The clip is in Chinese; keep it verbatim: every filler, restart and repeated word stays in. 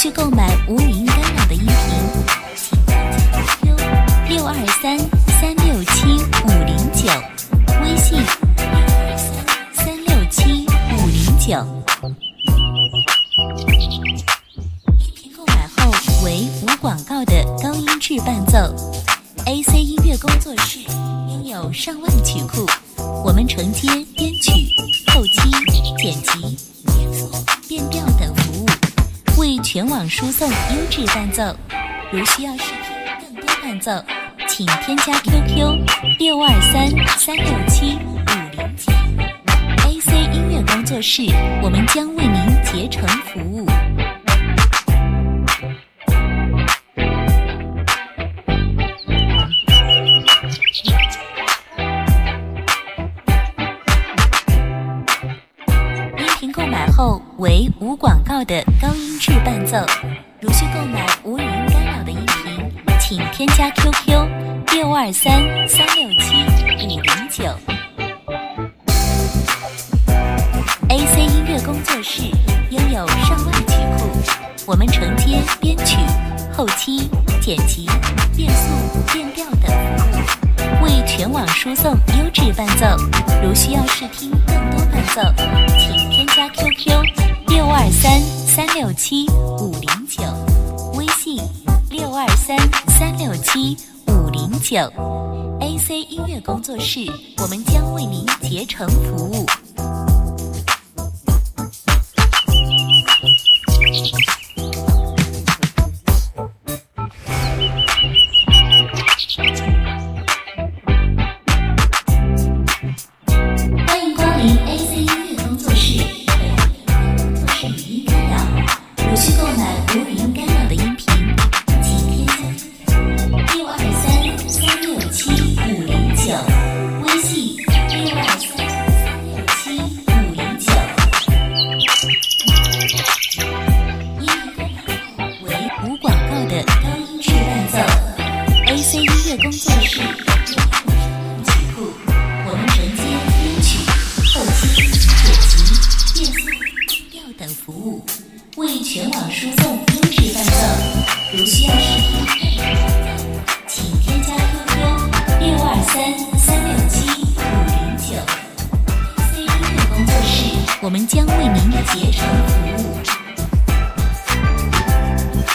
续购买无语音干扰的音频，请大家 Q Q 六二三三六七五零九，微信六二三三六七五零九。音频购买后为无广告的高音质伴奏。A C 音乐工作室拥有上万曲库，我们承接编曲、后期、剪辑、变速、变调等服务，为全网输送优质伴奏。如需要试听更多伴奏，请添加 Q Q 六二三三六七五零九。A C 音乐工作室，我们将为您竭诚服务。购买后为无广告的高音质伴奏。如需购买无语音干扰的音频，请添加 Q Q 六二三三六七五零九。A C 音乐工作室拥有上万曲库，我们承接编曲、后期、剪辑、变速、变调等服务，为全网输送优质伴奏。如需要试听更多伴奏，请添加 Q Q 六二三三六七五零九，微信六二三三六七五零九。A C 音乐工作室，我们将为您竭诚服务。为全网输送优质伴奏，如需要试听，请添加 Q Q 六二三三六七五零九。A C 音乐工作室，我们将为您竭诚。